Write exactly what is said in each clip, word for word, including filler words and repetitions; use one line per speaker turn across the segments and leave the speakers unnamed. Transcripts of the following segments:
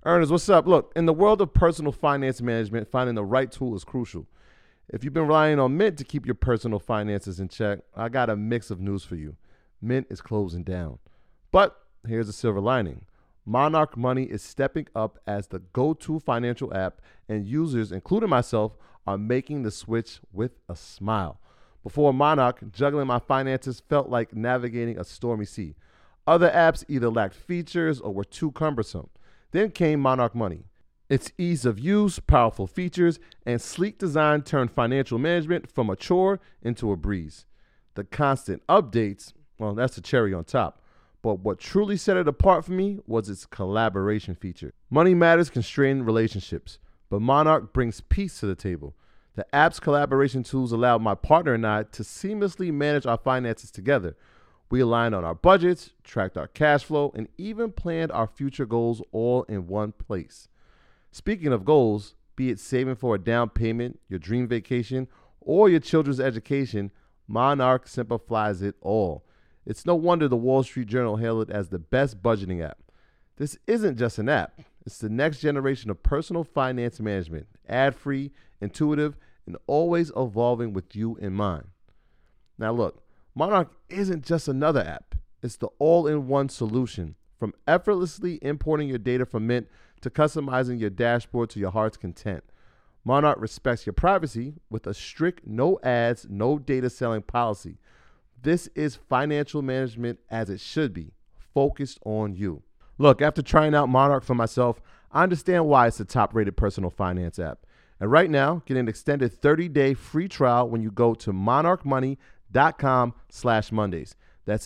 Ernest, what's up? Look, in the world of personal finance management, finding the right tool is crucial. If you've been relying on Mint to keep your personal finances in check, I got a mix of news for you. Mint is closing down. But here's a silver lining. Monarch Money is stepping up as the go-to financial app, and users, including myself, are making the switch with a smile. Before Monarch, juggling my finances felt like navigating a stormy sea. Other apps either lacked features or were too cumbersome. Then came Monarch Money. Its ease of use, powerful features, and sleek design turned financial management from a chore into a breeze. The constant updates, well, that's the cherry on top. But what truly set it apart for me was its collaboration feature. Money matters constrain relationships, but Monarch brings peace to the table. The app's collaboration tools allow my partner and I to seamlessly manage our finances together. We aligned on our budgets, tracked our cash flow, and even planned our future goals all in one place. Speaking of goals, be it saving for a down payment, your dream vacation, or your children's education, Monarch simplifies it all. It's no wonder the Wall Street Journal hailed it as the best budgeting app. This isn't just an app. It's the next generation of personal finance management, ad-free, intuitive, and always evolving with you in mind. Now look, Monarch isn't just another app. It's the all-in-one solution. From effortlessly importing your data from Mint to customizing your dashboard to your heart's content. Monarch respects your privacy with a strict no ads, no data selling policy. This is financial management as it should be, focused on you. Look, after trying out Monarch for myself, I understand why it's the top-rated personal finance app. And right now, get an extended thirty-day free trial when you go to monarchmoney.com slash Mondays. That's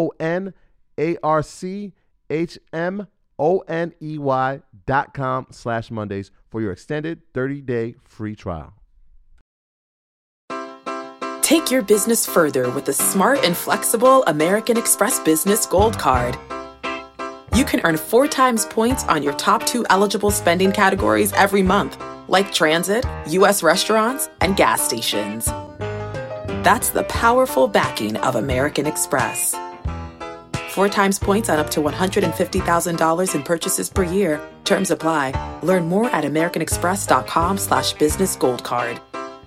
M-O-N-A-R-C-H-M-O-N-E-Y dot com slash Mondays for your extended thirty-day free trial.
Take your business further with the smart and flexible American Express Business Gold Card. You can earn four times points on your top two eligible spending categories every month, like transit, U S restaurants, and gas stations. That's the powerful backing of American Express. Four times points on up to one hundred fifty thousand dollars in purchases per year. Terms apply. Learn more at americanexpress.com slash business gold card.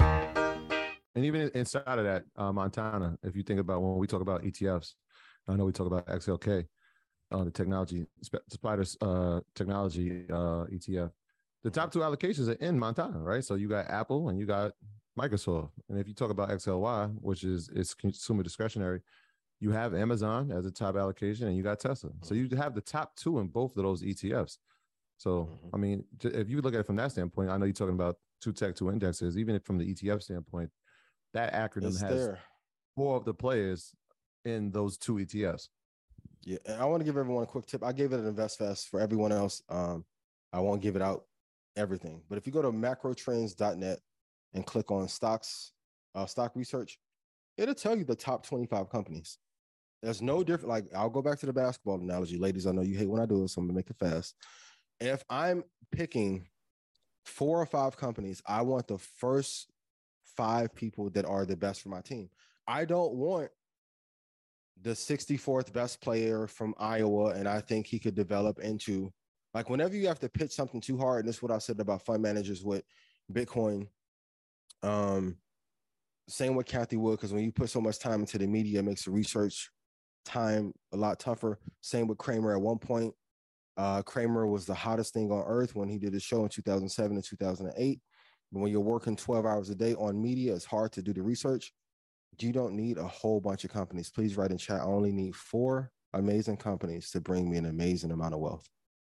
And even inside of that, uh, Montana, if you think about when we talk about E T Fs, I know we talk about X L K, uh, the technology, Spiders uh, technology uh, E T F. The top two allocations are in Montana, right? So you got Apple and you got Microsoft. And if you talk about X L Y, which is it's consumer discretionary, you have Amazon as a top allocation and you got Tesla. So you have the top two in both of those E T Fs. So, I mean, if you look at it from that standpoint, I know you're talking about two tech, two indexes, even from the E T F standpoint, that acronym
It's
has
there.
four of the players in those two E T Fs.
Yeah, and I want to give everyone a quick tip. I gave it an InvestFest. For everyone else, um, I won't give it out everything. But if you go to macrotrends dot net and click on stocks, uh, stock research, it'll tell you the top twenty-five companies. There's no different. Like, I'll go back to the basketball analogy. Ladies, I know you hate when I do it, so I'm going to make it fast. If I'm picking four or five companies, I want the first five people that are the best for my team. I don't want the sixty-fourth best player from Iowa, and I think he could develop into, like, whenever you have to pitch something too hard, and this is what I said about fund managers with Bitcoin. Um, same with Kathy Wood, because when you put so much time into the media, it makes the research time a lot tougher. Same with Kramer at one point. Uh, Kramer was the hottest thing on earth when he did his show in two thousand seven and two thousand eight. But when you're working twelve hours a day on media, it's hard to do the research. You don't need a whole bunch of companies. Please write in chat. I only need four amazing companies to bring me an amazing amount of wealth.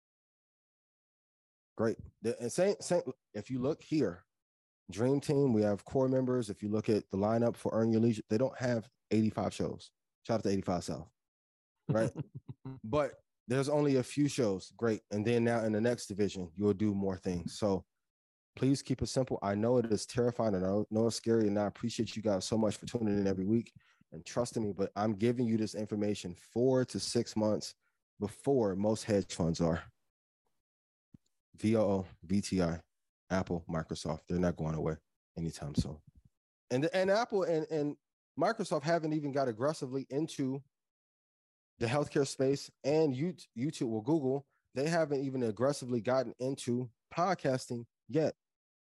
Great. And same, same, if you look here, Dream Team, we have core members. If you look at the lineup for Earn Your Leisure, they don't have eighty-five shows. Shout out to eighty-five South, right? But there's only a few shows. Great. And then now in the next division, you'll do more things. So please keep it simple. I know it is terrifying and I know it's scary, and I appreciate you guys so much for tuning in every week and trusting me, but I'm giving you this information four to six months before most hedge funds are. V O O, V T I, Apple, Microsoft, they're not going away anytime soon. And, and Apple and, and Microsoft haven't even got aggressively into the healthcare space, and YouTube, well, Google they haven't even aggressively gotten into podcasting yet.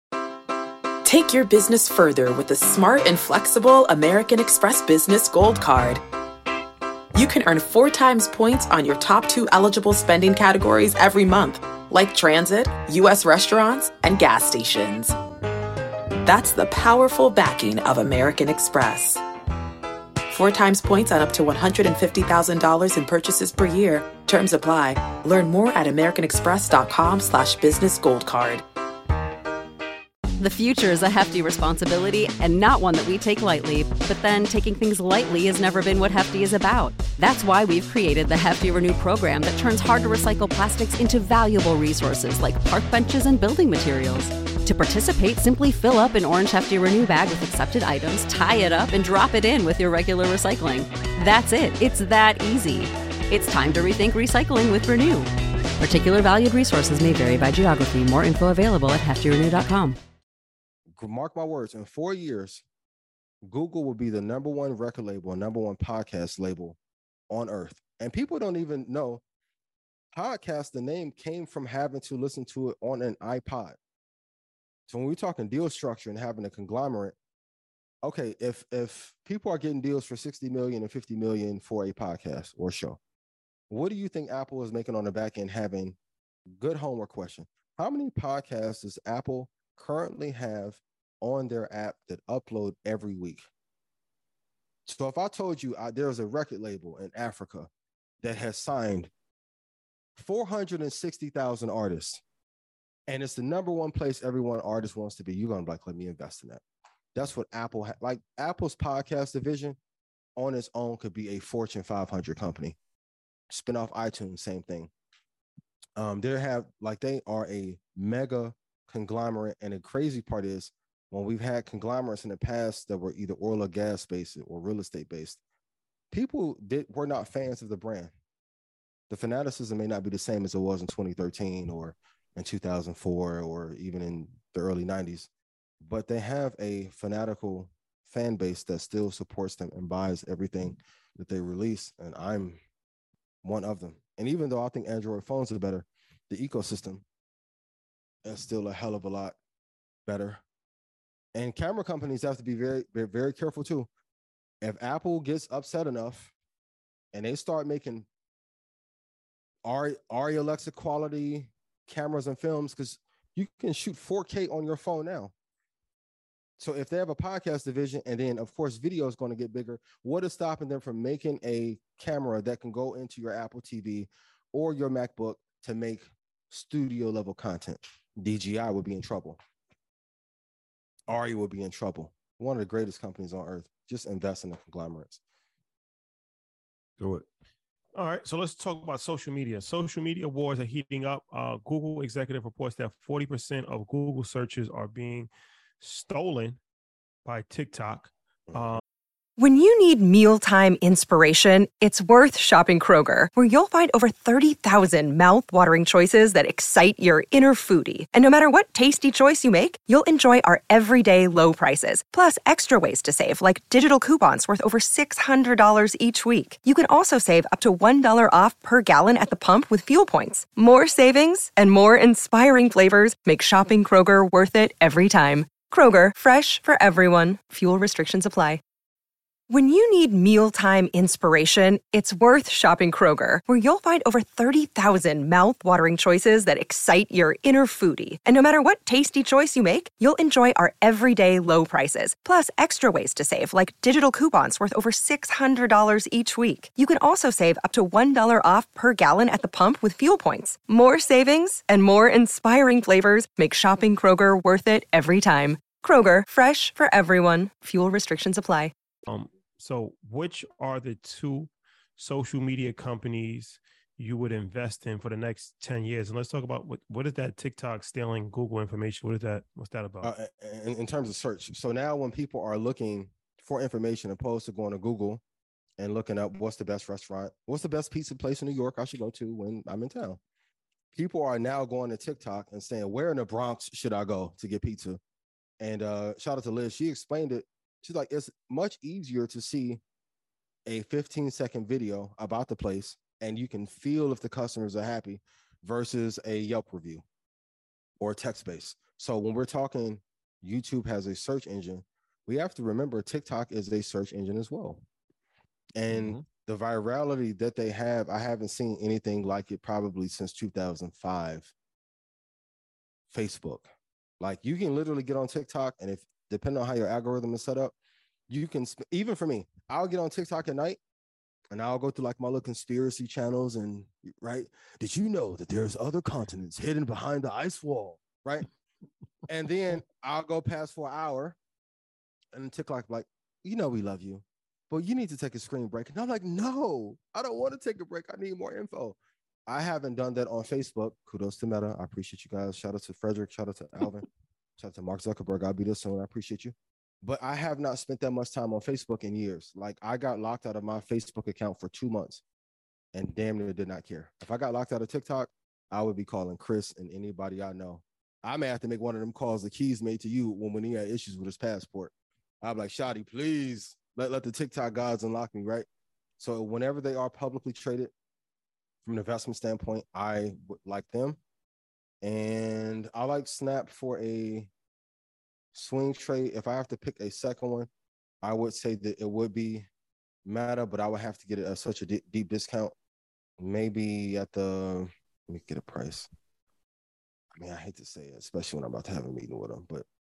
Take your business further with the smart and flexible American Express Business Gold Card. You can earn four times points on your top two eligible spending categories every month, like transit, U S restaurants, and gas stations. That's the powerful backing of American Express. Four times points on up to one hundred fifty thousand dollars in purchases per year. Terms apply. Learn more at americanexpress.com slash business gold card.
The future is a hefty responsibility and not one that we take lightly. But then taking things lightly has never been what Hefty is about. That's why we've created the Hefty Renew program that turns hard-to-recycle plastics into valuable resources like park benches and building materials. To participate, simply fill up an orange Hefty Renew bag with accepted items, tie it up, and drop it in with your regular recycling. That's it. It's that easy. It's time to rethink recycling with Renew. Particular valued resources may vary by geography. More info available at hefty renew dot com.
Mark my words, in four years, Google will be the number one record label, number one podcast label on earth. And people don't even know podcast, the name came from having to listen to it on an iPod. So when we're talking deal structure and having a conglomerate, okay, if if people are getting deals for sixty million and fifty million for a podcast or show, what do you think Apple is making on the back end? Having good homework question. How many podcasts does Apple currently have on their app that upload every week? So if I told you uh, there's a record label in Africa that has signed four hundred sixty thousand artists, and it's the number one place everyone artist wants to be, you're going to be like, let me invest in that. That's what Apple, ha- like Apple's podcast division on its own could be a Fortune five hundred company. Spin off iTunes, same thing. Um, they have, like, they are a mega conglomerate. And the crazy part is, when we've had conglomerates in the past that were either oil or gas based or real estate based, people did were not fans of the brand. The fanaticism may not be the same as it was in twenty thirteen or in two thousand four or even in the early nineties, but they have a fanatical fan base that still supports them and buys everything that they release. And I'm one of them. And even though I think Android phones are better, the ecosystem is still a hell of a lot better. And camera companies have to be very, very, very careful too. If Apple gets upset enough and they start making Ari, Ari Alexa quality cameras and films, because you can shoot four K on your phone now. So if they have a podcast division and then, of course, video is going to get bigger, what is stopping them from making a camera that can go into your Apple T V or your MacBook to make studio level content? D J I would be in trouble. Ari would be in trouble. One of the greatest companies on earth. Just invest in the conglomerates.
Do it.
All right, so let's talk about social media. Social media wars are heating up. Uh, Google executive reports that forty percent of Google searches are being stolen by TikTok. Um,
When you need mealtime inspiration, it's worth shopping Kroger, where you'll find over thirty thousand mouth-watering choices that excite your inner foodie. And no matter what tasty choice you make, you'll enjoy our everyday low prices, plus extra ways to save, like digital coupons worth over six hundred dollars each week. You can also save up to one dollar off per gallon at the pump with fuel points. More savings and more inspiring flavors make shopping Kroger worth it every time. Kroger, fresh for everyone. Fuel restrictions apply. When you need mealtime inspiration, it's worth shopping Kroger, where you'll find over thirty thousand mouth-watering choices that excite your inner foodie. And no matter what tasty choice you make, you'll enjoy our everyday low prices, plus extra ways to save, like digital coupons worth over six hundred dollars each week. You can also save up to one dollar off per gallon at the pump with fuel points. More savings and more inspiring flavors make shopping Kroger worth it every time. Kroger, fresh for everyone. Fuel restrictions apply.
Um, so which are the two social media companies you would invest in for the next ten years? And let's talk about what, what is that TikTok stealing Google information? What is that? What's that about?
Uh, in, in terms of search. So now when people are looking for information, opposed to going to Google and looking up what's the best restaurant, what's the best pizza place in New York I should go to when I'm in town, people are now going to TikTok and saying, where in the Bronx should I go to get pizza? And uh, shout out to Liz. She explained it. She's like, it's much easier to see a fifteen second video about the place and you can feel if the customers are happy versus a Yelp review or text-based. So when we're talking YouTube has a search engine, we have to remember TikTok is a search engine as well. And mm-hmm. the virality that they have, I haven't seen anything like it probably since two thousand five Facebook. Like you can literally get on TikTok, and if depending on how your algorithm is set up, you can, even for me, I'll get on TikTok at night and I'll go through like my little conspiracy channels and right. Did you know that there's other continents hidden behind the ice wall? Right. And then I'll go past for an hour and TikTok like, you know, we love you, but you need to take a screen break. And I'm like, no, I don't want to take a break. I need more info. I haven't done that on Facebook. Kudos to Meta. I appreciate you guys. Shout out to Frederick. Shout out to Alvin. Shout out to Mark Zuckerberg. I'll be there soon. I appreciate you. But I have not spent that much time on Facebook in years. Like I got locked out of my Facebook account for two months and damn near did not care. If I got locked out of TikTok, I would be calling Chris and anybody I know. I may have to make one of them calls the Keys made to you when, when he had issues with his passport. I'm like, Shotty, please let, let the TikTok gods unlock me, right? So whenever they are publicly traded, from an investment standpoint, I would like them. And I like Snap for a swing trade. If I have to pick a second one, I would say that it would be Meta, but I would have to get it at such a deep, deep discount. Maybe at the, let me get a price. I mean, I hate to say it, especially when I'm about to have a meeting with them, but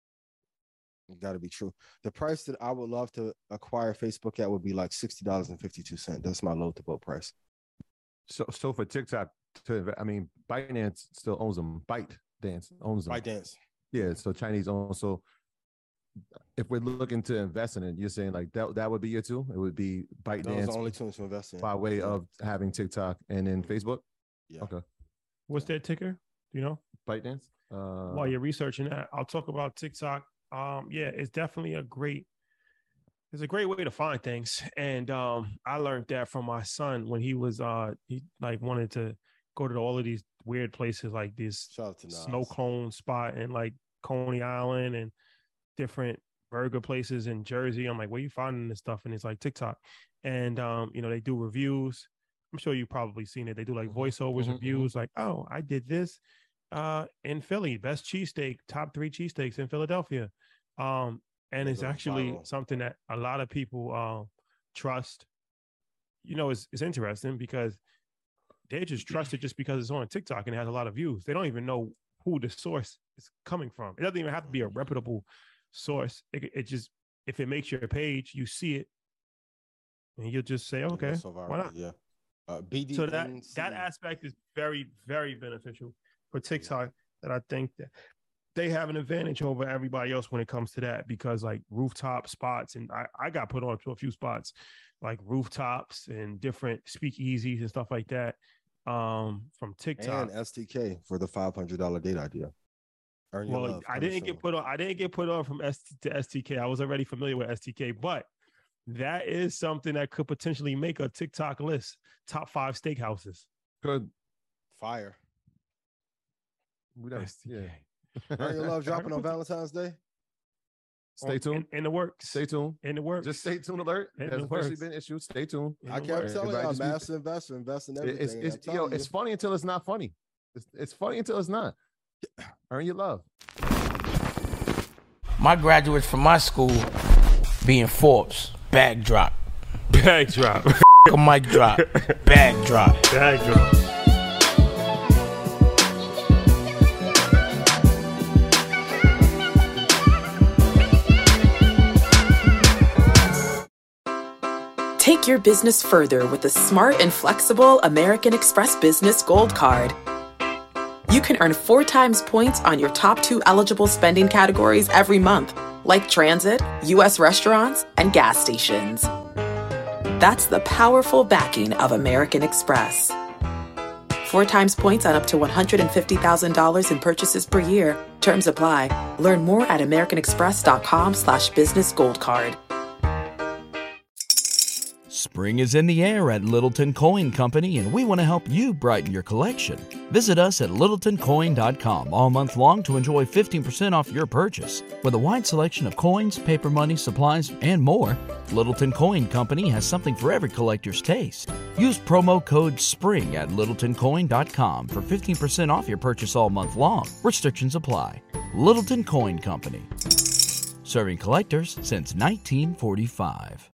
it got to be true. The price that I would love to acquire Facebook at would be like sixty dollars and fifty-two cents. That's my low to boat price.
So, so for TikTok, to I mean, ByteDance still owns them. ByteDance owns them.
ByteDance.
Yeah, so Chinese own. So if we're looking to invest in it, you're saying like that that would be your two? It would be ByteDance.
Those are the only two to invest in.
By way of having TikTok and then Facebook?
Yeah.
Okay.
What's that ticker? Do you know?
ByteDance? Uh,
While you're researching that, I'll talk about TikTok. Um, yeah, it's definitely a great It's a great way to find things. And um, I learned that from my son when he was, uh, he like wanted to go to all of these weird places like this snow cone spot and like Coney Island and different burger places in Jersey. I'm like, where you finding this stuff? And it's like TikTok. And, um, you know, they do reviews. I'm sure you've probably seen it. They do like voiceovers, mm-hmm, reviews, mm-hmm. like, oh, I did this uh, in Philly, best cheesesteak, top three cheesesteaks in Philadelphia. Um, And it's actually something that a lot of people uh, trust. You know, it's, it's interesting because they just trust it just because it's on TikTok and it has a lot of views. They don't even know who the source is coming from. It doesn't even have to be a reputable source. It, it just, if it makes your page, you see it, and you'll just say, okay, so why not?
Yeah. Uh, B D N C.
So that that aspect is very, very beneficial for TikTok. Yeah. That I think that they have an advantage over everybody else when it comes to that, because like rooftop spots, and I, I got put on to a few spots like rooftops and different speakeasies and stuff like that um, from TikTok.
And S T K for the five hundred dollars date idea. Earn your
well,
love,
I didn't get put on. I didn't get put on from S T to S T K. I was already familiar with S T K, but that is something that could potentially make a TikTok list. Top five steakhouses.
Good.
Fire.
S T K.
Yeah. Earn your love dropping on Valentine's Day.
Stay tuned.
In, in the works.
Stay tuned.
In the works.
Just stay tuned alert. It has officially been issued. Stay tuned.
I kept telling you, I'm master investor, invest in everything.
It's, it's, yo, it's funny until it's not funny. It's, it's funny until it's not. Earn your love.
My graduates from my school being Forbes. Bag drop.
Bag drop.
A mic drop. Bag drop.
Bag drop.
Take your business further with the smart and flexible American Express Business Gold Card. You can earn four times points on your top two eligible spending categories every month, like transit, U S restaurants, and gas stations. That's the powerful backing of American Express. Four times points on up to one hundred fifty thousand dollars in purchases per year. Terms apply. Learn more at americanexpress.com slash business gold card.
Spring is in the air at Littleton Coin Company, and we want to help you brighten your collection. Visit us at littleton coin dot com all month long to enjoy fifteen percent off your purchase. With a wide selection of coins, paper money, supplies, and more, Littleton Coin Company has something for every collector's taste. Use promo code SPRING at littleton coin dot com for fifteen percent off your purchase all month long. Restrictions apply. Littleton Coin Company. Serving collectors since nineteen forty-five.